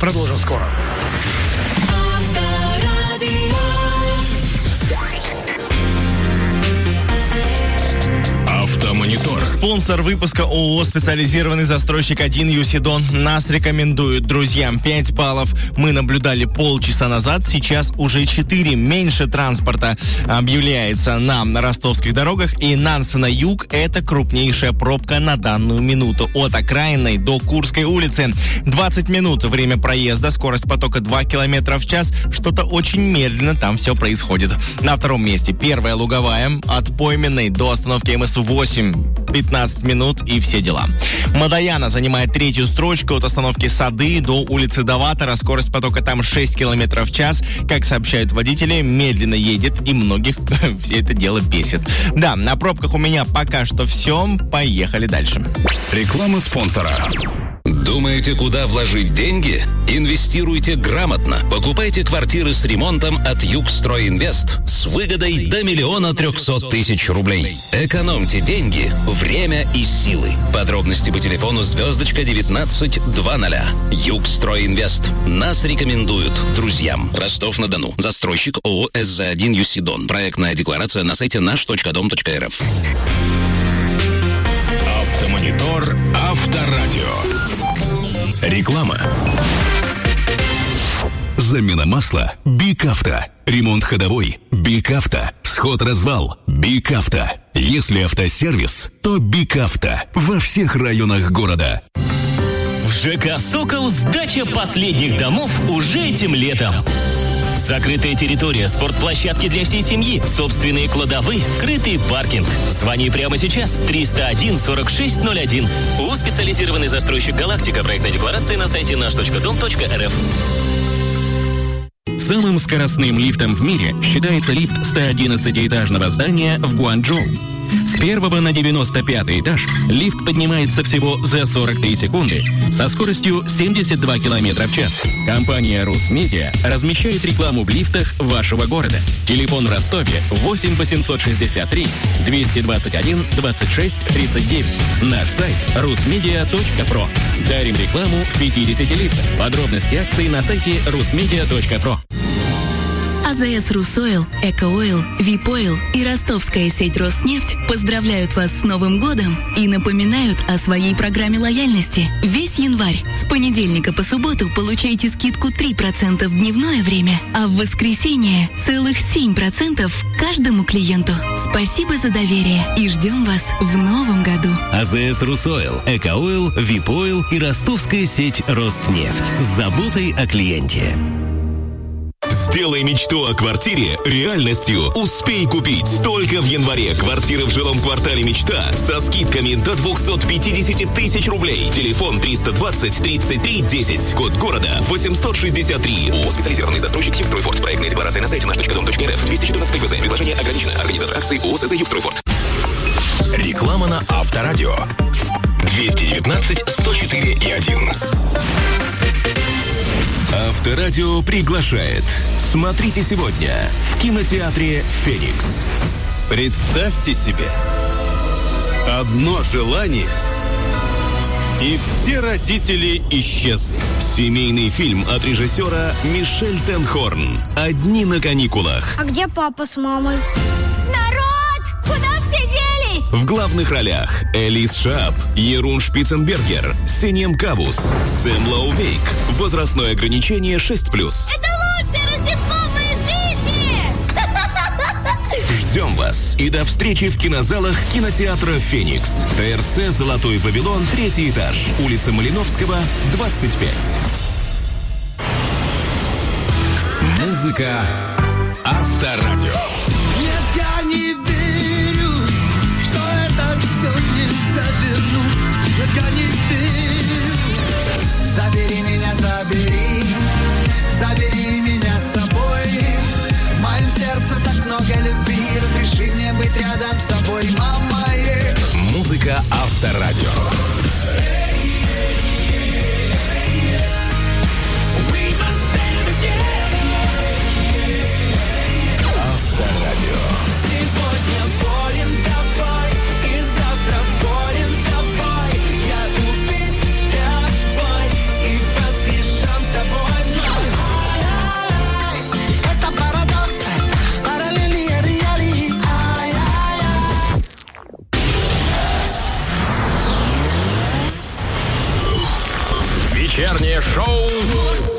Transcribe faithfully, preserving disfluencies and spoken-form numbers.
Продолжим скоро. Автомонитор. Спонсор выпуска ООО «Специализированный застройщик один Юсидон». Нас рекомендуют друзьям. пять баллов мы наблюдали полчаса назад. Сейчас уже четыре. Меньше транспорта объявляется на ростовских дорогах. И Нанса на юг – это крупнейшая пробка на данную минуту. От Окраинной до Курской улицы. двадцать минут время проезда. Скорость потока два километра в час. Что-то очень медленно там все происходит. На втором месте первая Луговая. От Пойменной до остановки эм эс восемь. пятнадцать минут и все дела. Мадаяна занимает третью строчку от остановки Сады до улицы Даватора. Скорость потока там шесть километров в час. Как сообщают водители, медленно едет и многих все это дело бесит. Да, на пробках у меня пока что все. Поехали дальше. Реклама спонсора. Думаете, куда вложить деньги? Инвестируйте грамотно. Покупайте квартиры с ремонтом от Югстройинвест с выгодой до миллиона трехсот тысяч рублей. Экономьте деньги, время и силы. Подробности по телефону звездочка девятнадцать двадцать. Югстройинвест. Нас рекомендуют друзьям. Ростов-на-Дону. Застройщик ООО эс зэ один Юсидон. Проектная декларация на сайте наш точка дом точка эр эф. Автомонитор. Авторадио. Реклама. Замена масла – БИК-Авто. Ремонт ходовой – БИК-Авто. Сход-развал – БИК-Авто. Если автосервис, то БИК-Авто. Во всех районах города. В ЖК «Сокол» сдача последних домов уже этим летом. Закрытая территория, спортплощадки для всей семьи, собственные кладовые, крытый паркинг. Звони прямо сейчас. триста один сорок шесть ноль один. У специализированный застройщик «Галактика». Проектная декларация на сайте наш точка дом точка эр эф. Самым скоростным лифтом в мире считается лифт сто одиннадцатиэтажного здания в Гуанчжоу. С первого на девяносто пятый этаж лифт поднимается всего за сорок три секунды со скоростью семьдесят два километра в час. Компания «Русмедиа» размещает рекламу в лифтах вашего города. Телефон в Ростове восемь восемьсот шестьдесят три двести двадцать один двадцать шесть тридцать девять. Наш сайт русмедиа точка про. Дарим рекламу в пятидесяти лифтах. Подробности акций на сайте русмедиа точка про. АЗС «Русойл», «Экоойл», «Випойл» и ростовская сеть «Ростнефть» поздравляют вас с Новым годом и напоминают о своей программе лояльности. Весь январь с понедельника по субботу получайте скидку три процента в дневное время, а в воскресенье целых семь процентов каждому клиенту. Спасибо за доверие и ждем вас в новом году. АЗС «Русойл», «Экоойл», «Випойл» и ростовская сеть «Ростнефть». С заботой о клиенте. Сделай мечту о квартире реальностью. Успей купить. Только в январе квартиры в жилом квартале «Мечта» со скидками до двухсот пятидесяти тысяч рублей. Телефон триста двадцать тридцать три десять. Код города восемьсот шестьдесят три. ООО «Специализированный застройщик Югстройфорд». Проектная декларация на сайте наш точка дом точка эр эф. двести четырнадцать ФЗ. Предложение ограничено. Организатор акции ООО «СЗ Югстройфорд». Реклама на Авторадио. двести девятнадцать сто четыре и один. Авторадио приглашает. Смотрите сегодня в кинотеатре «Феникс». Представьте себе, одно желание, и все родители исчезли. Семейный фильм от режиссера Мишель Тенхорн. «Одни на каникулах». А где папа с мамой? Народ! Куда все делись? В главных ролях Элис Шаап, Ерун Шпиценбергер, Сенем Кабус, Сэм Лоувейк. Возрастное ограничение шесть плюс. Это лучшее Рождество в моей жизни! Ждем вас и до встречи в кинозалах кинотеатра «Феникс». ТРЦ «Золотой Вавилон», третий этаж, улица Малиновского, двадцать пять. Музыка Авторадио. Нет, я не верю, что это все не завернуть. Нет, я не верю. Забери меня, забери, забери меня с собой. В моем сердце так много любви. Разреши мне быть рядом с тобой, мама. Музыка Авторадио. Авторадио. Сегодня болен тобой, и завтра болен тобой. Я убить тобой и воскрешен тобой. Вечернее шоу